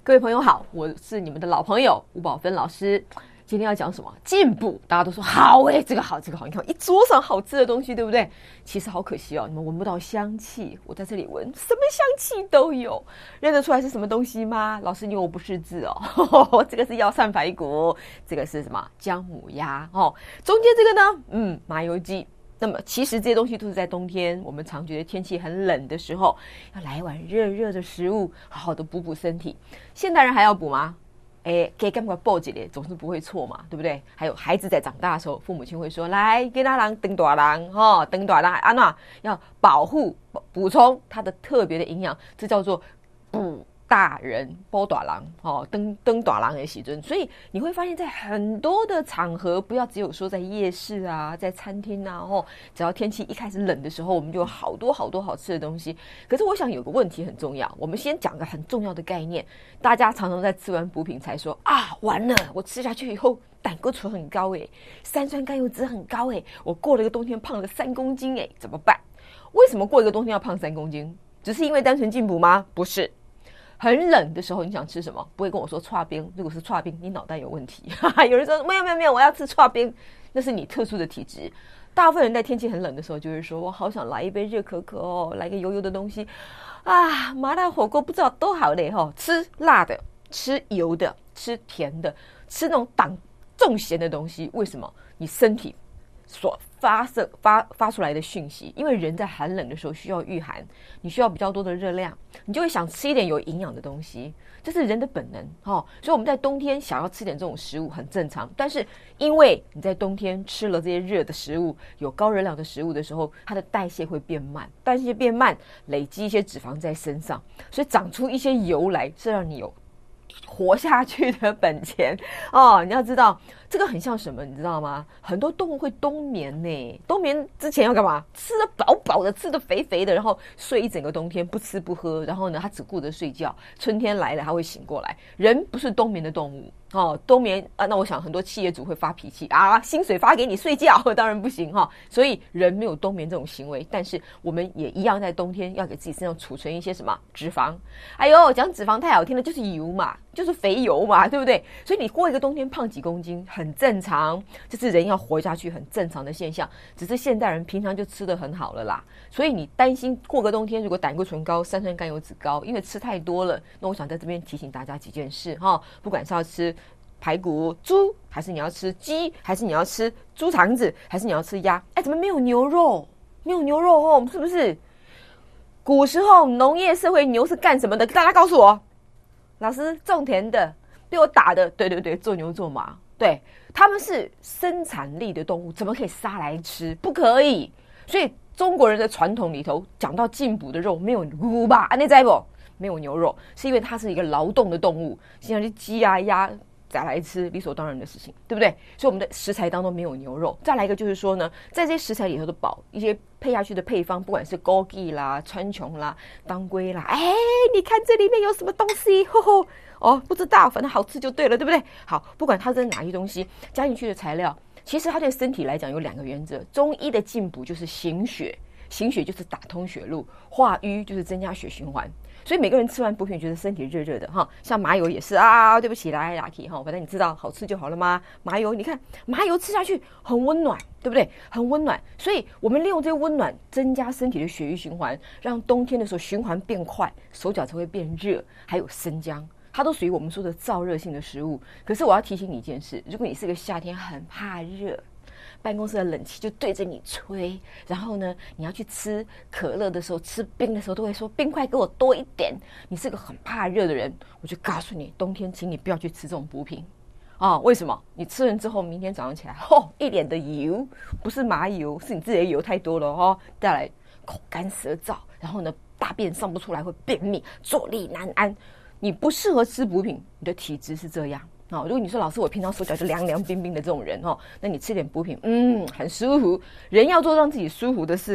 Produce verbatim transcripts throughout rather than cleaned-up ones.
各位朋友好，我是你们的老朋友吴宝芬老师。今天要讲什么？进补，大家都说好哎、欸，这个好，这个好。你看一桌上好吃的东西，对不对？其实好可惜哦，你们闻不到香气。我在这里闻，什么香气都有，认得出来是什么东西吗？老师，因为我不识字哦。这个是药膳排骨，这个是什么？姜母鸭哦。中间这个呢，嗯，麻油鸡。那么其实这些东西都是在冬天，我们常觉得天气很冷的时候，要来一碗热热的食物，好好的补补身体。现代人还要补吗？哎，给干嘛报几咧，总是不会错嘛，对不对？还有孩子在长大的时候，父母亲会说：“来，给他人登大人哈，登大人安娜要保护补充它的特别的营养，这叫做补。”大人包大郎哦，登登大郎的时阵，所以你会发现在很多的场合，不要只有说在夜市啊，在餐厅啊，哦，只要天气一开始冷的时候，我们就有好多好多好吃的东西。可是我想有个问题很重要，我们先讲个很重要的概念，大家常常在吃完补品才说啊，完了，我吃下去以后胆固醇很高诶，三酸甘油脂很高诶，我过了一个冬天胖了三公斤诶，怎么办？为什么过一个冬天要胖三公斤？只是因为单纯进补吗？不是。很冷的时候，你想吃什么？不会跟我说剉冰。如果是剉冰，你脑袋有问题。有人说没有没有没有，我要吃剉冰，那是你特殊的体质。大部分人在天气很冷的时候，就会说我好想来一杯热可可哦，来个油油的东西啊，麻辣火锅不知道多好嘞哈、哦，吃辣的，吃油的，吃甜的，吃那种挡重咸的东西。为什么？你身体所发射发发出来的讯息，因为人在寒冷的时候需要御寒，你需要比较多的热量，你就会想吃一点有营养的东西，这是人的本能哦。所以我们在冬天想要吃点这种食物很正常，但是因为你在冬天吃了这些热的食物，有高热量的食物的时候，它的代谢会变慢，代谢变慢，累积一些脂肪在身上，所以长出一些油来，是让你有活下去的本钱哦。你要知道这个很像什么你知道吗？很多动物会冬眠呢，冬眠之前要干嘛？吃得饱饱的，吃得肥肥的，然后睡一整个冬天不吃不喝，然后呢他只顾着睡觉，春天来了他会醒过来。人不是冬眠的动物哦，冬眠啊，那我想很多企业主会发脾气啊，薪水发给你睡觉，当然不行哈、哦。所以人没有冬眠这种行为，但是我们也一样在冬天要给自己身上储存一些什么脂肪。哎呦，讲脂肪太好听了，就是油嘛，就是肥油嘛，对不对？所以你过一个冬天胖几公斤很正常，这是人要活下去很正常的现象。只是现代人平常就吃得很好了啦，所以你担心过个冬天如果胆固醇高、三酸甘油脂高，因为吃太多了。那我想在这边提醒大家几件事哈，不管是要吃排骨、猪，还是你要吃鸡，还是你要吃猪肠子，还是你要吃鸭，哎，怎么没有牛肉？没有牛肉哦，是不是？古时候农业社会牛是干什么的？大家告诉我。老师，种田的，被我打的，对对对，做牛做马，对，他们是生产力的动物，怎么可以杀来吃？不可以。所以中国人的传统里头讲到进补的肉，没有牛吧？啊，你知不？没有牛肉，是因为它是一个劳动的动物，像是鸡啊、鸭再来吃，理所当然的事情，对不对？所以我们的食材当中没有牛肉。再来一个就是说呢，在这些食材里头的宝，一些配下去的配方，不管是枸杞啦、川穹啦、当归啦，哎，你看这里面有什么东西？吼吼，哦，不知道，反正好吃就对了，对不对？好，不管它是哪些东西加进去的材料，其实它对身体来讲有两个原则。中医的进补就是行血，行血就是打通血路，化瘀就是增加血循环。所以每个人吃完补品觉得身体热热的哈，像麻油也是啊，对不起来拉 key 哈，反正你知道好吃就好了吗？麻油你看麻油吃下去很温暖，对不对？很温暖，所以我们利用这个温暖增加身体的血液循环，让冬天的时候循环变快，手脚才会变热。还有生姜，它都属于我们说的燥热性的食物。可是我要提醒你一件事，如果你是个夏天很怕热，办公室的冷气就对着你吹，然后呢，你要去吃可乐的时候，吃冰的时候都会说冰块给我多一点。你是个很怕热的人，我就告诉你，冬天请你不要去吃这种补品啊！为什么？你吃完之后，明天早上起来，吼，一脸的油，不是麻油，是你自己的油太多了哦。再来，口干舌燥，然后呢，大便上不出来，会便秘，坐立难安。你不适合吃补品，你的体质是这样。哦，如果你说老师，我平常手脚就凉凉冰冰的这种人哦，那你吃点补品，嗯，很舒服。人要做让自己舒服的事啊，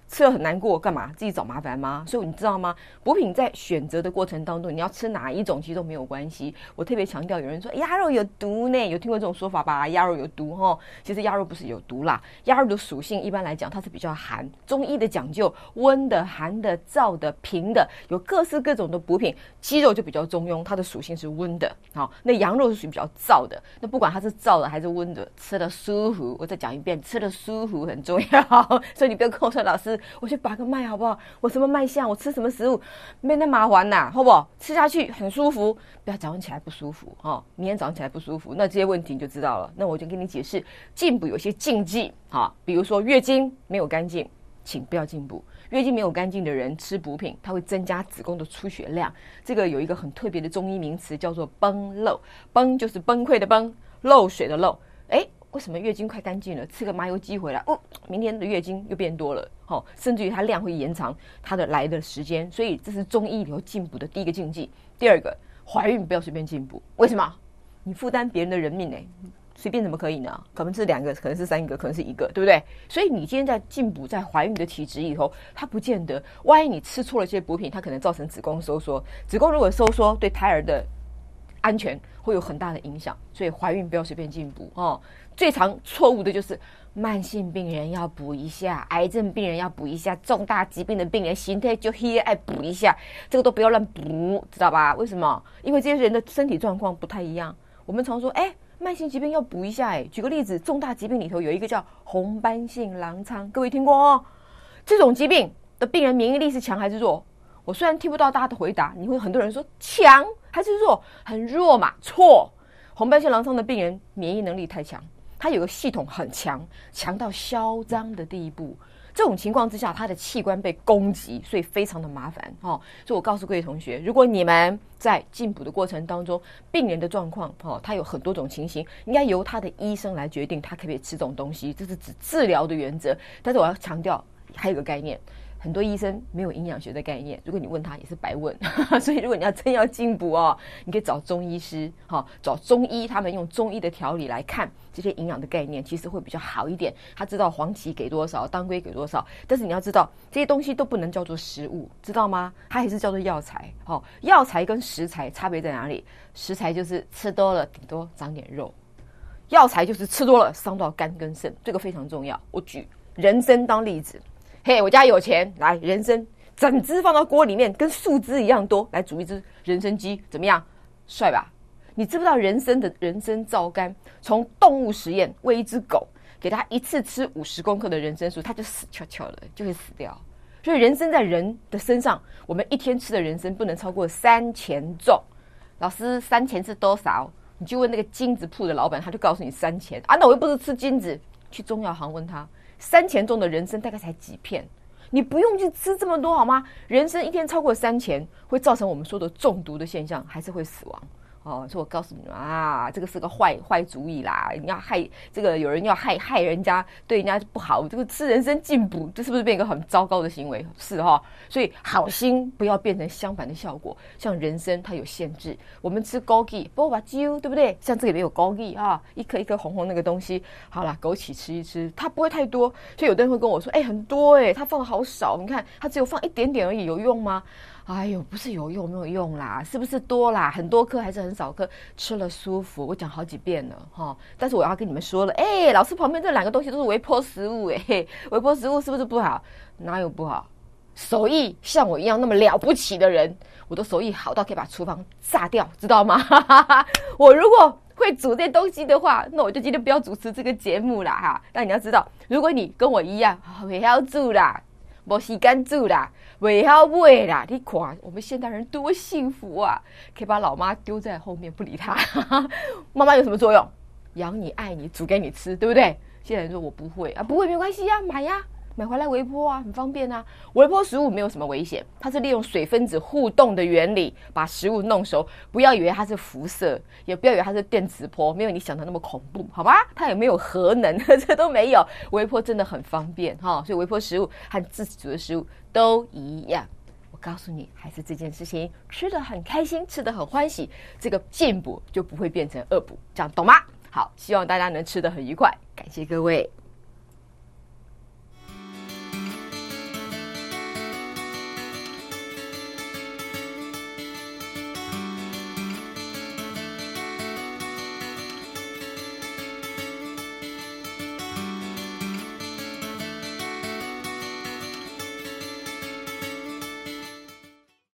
吃了很难过，干嘛？自己找麻烦吗？所以你知道吗？补品在选择的过程当中，你要吃哪一种其实都没有关系。我特别强调，有人说鸭肉有毒呢，有听过这种说法吧？鸭肉有毒哈，其实鸭肉不是有毒啦，鸭肉的属性一般来讲它是比较寒，中医的讲究温的、寒的、燥的、平的，有各式各种的补品。鸡肉就比较中庸，它的属性是温的，好，那羊肉是属于比较燥的。那不管它是燥的还是温的，吃的舒服。我再讲一遍，吃的舒服很重要，所以你不要跟我说老师，我去把个脉好不好？我什么脉象？我吃什么食物？没那麻烦呐，好不好？吃下去很舒服，不要早上起来不舒服哈，明天早上起来不舒服，那这些问题你就知道了。那我就跟你解释，进补有些禁忌哈，比如说月经没有干净，请不要进补。月经没有干净的人吃补品，它会增加子宫的出血量。这个有一个很特别的中医名词，叫做崩漏。崩就是崩溃的崩，漏水的漏。哎，为什么月经快干净了，吃个麻油鸡回来，哦，明天的月经又变多了，哦，甚至于它量会延长它的来的时间。所以这是中医里头进补的第一个禁忌。第二个，怀孕不要随便进补。为什么？你负担别人的人命哎。随便怎么可以呢？可能是两个，可能是三个，可能是一个，对不对？所以你今天在进补，在怀孕的体质里头，它不见得，万一你吃错了这些补品，它可能造成子宫收缩。子宫如果收缩，对胎儿的安全会有很大的影响。所以怀孕不要随便进补哦。最常错误的就是慢性病人要补一下，癌症病人要补一下，重大疾病的病人形态就也爱补一下，这个都不要乱补，知道吧？为什么？因为这些人的身体状况不太一样。我们常说，哎。慢性疾病要补一下，哎，举个例子，重大疾病里头有一个叫红斑性狼疮，各位听过哦？这种疾病的病人免疫力是强还是弱？我虽然听不到大家的回答，你会很多人说强还是弱？很弱嘛？错，红斑性狼疮的病人免疫能力太强，他有个系统很强，强到嚣张的地步。这种情况之下，他的器官被攻击，所以非常的麻烦哦。所以我告诉各位同学，如果你们在进补的过程当中，病人的状况哦，他有很多种情形，应该由他的医生来决定他可不可以吃这种东西，这是指治疗的原则。但是我要强调还有个概念。很多医生没有营养学的概念，如果你问他也是白问。所以如果你要真要进补哦，你可以找中医师，哦，找中医，他们用中医的调理来看这些营养的概念，其实会比较好一点。他知道黄芪给多少，当归给多少，但是你要知道这些东西都不能叫做食物，知道吗？它还是叫做药材。哦，药材跟食材差别在哪里？食材就是吃多了顶多长点肉，药材就是吃多了伤到肝跟肾，这个非常重要。我举人参当例子。嘿、hey, 我家有钱，来人参整只放到锅里面，跟树枝一样多，来煮一只人参鸡，怎么样？帅吧？你知不知道人参的人参皂苷，从动物实验喂一只狗，给它一次吃五十公克的人参素，它就死翘翘了，就会死掉。所以人参在人的身上，我们一天吃的人参不能超过三钱重。老师，三钱是多少？你就问那个金子铺的老板，他就告诉你三钱啊。那我又不是吃金子，去中药行问他。三钱重的人参大概才几片，你不用去吃这么多好吗？人参一天超过三钱，会造成我们说的中毒的现象，还是会死亡。哦，所以我告诉你们啊，这个是个坏坏主意啦！你要害这个，有人要害害人家，对人家不好，这个吃人参进补，这是不是变一个很糟糕的行为？是哈、哦，所以好心不要变成相反的效果。像人参它有限制，我们吃枸杞、波把揪，对不对？像这里面有枸杞啊，一颗一颗红红那个东西，好啦，枸杞吃一吃，它不会太多。所以有的人会跟我说，哎、欸，很多哎、欸，它放的好少，你看它只有放一点点而已，有用吗？哎呦，不是有用没有用啦，是不是多啦？很多颗还是很少颗？吃了舒服，我讲好几遍了哈。但是我要跟你们说了，哎、欸，老师旁边这两个东西都是微波食物、欸，哎，微波食物是不是不好？哪有不好？手艺像我一样那么了不起的人，我的手艺好到可以把厨房炸掉，知道吗？我如果会煮这东西的话，那我就今天不要主持这个节目啦哈。但你要知道，如果你跟我一样会晓煮啦，没时间煮啦。尾要喂啦，你看我们现代人多幸福啊！可以把老妈丢在后面不理她，妈妈有什么作用？养你、爱你、煮给你吃，对不对？现在人说我不会啊，不会没关系啊，买呀，买回来微波啊，很方便啊。微波食物没有什么危险，它是利用水分子互动的原理把食物弄熟。不要以为它是辐射，也不要以为它是电磁波，没有你想的那么恐怖，好吧？它也没有核能，这都没有。微波真的很方便哈，所以微波食物和自己煮的食物都一样。我告诉你，还是这件事情吃得很开心，吃得很欢喜，这个进补就不会变成恶补，这样懂吗？好，希望大家能吃得很愉快，感谢各位。